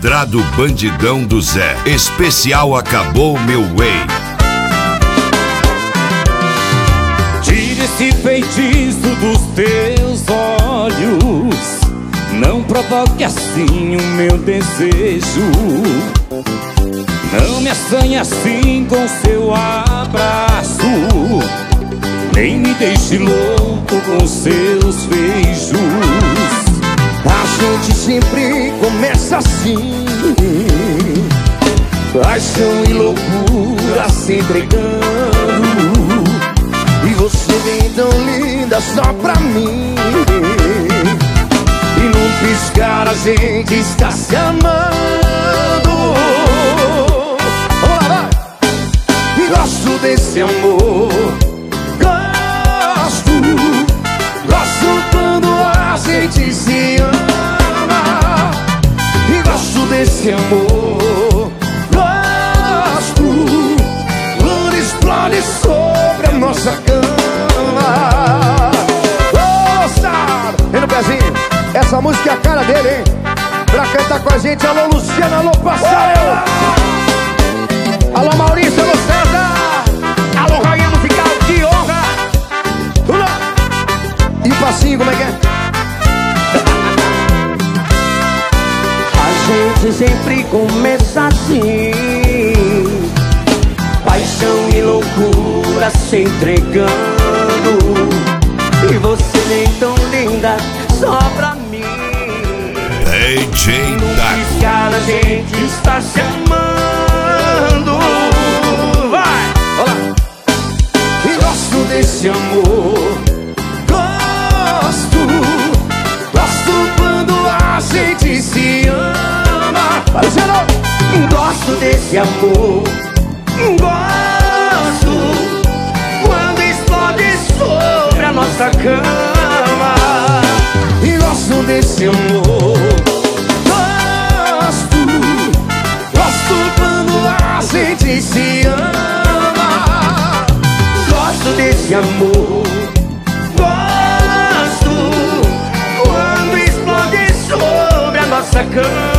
Quadrado Bandidão do Zé. Especial Acabou Meu Way. Tire esse feitiço dos teus olhos, não provoque assim o meu desejo. Não me assanhe assim com seu abraço, nem me deixe louco com seus beijos. A gente sempre começa assim, paixão e loucura se entregando, e você vem tão linda só pra mim. E num piscar a gente está se amando. Vamos lá, vai! E gosto desse amor, gosto quando a gente se ama. E gosto desse amor, gosto quando explode sobre a nossa cama. Moçada, vem no pezinho. Essa música é a cara dele, hein? Pra cantar com a gente, alô Luciano, alô Passarela, alô Maurício, alô César, alô Rainha Musical, que honra. E o passinho, como é que é? A gente sempre começa assim, paixão e loucura se entregando, e você vem tão linda só pra mim. DJ Piscar a gente está se amando. Vai! Olá! E gosto desse amor, Gosto quando a gente se ama. gosto desse amor, gosto quando explode sobre a nossa cama. E gosto desse amor, gosto quando a gente se ama. Gosto desse amor, gosto quando explode sobre a nossa cama.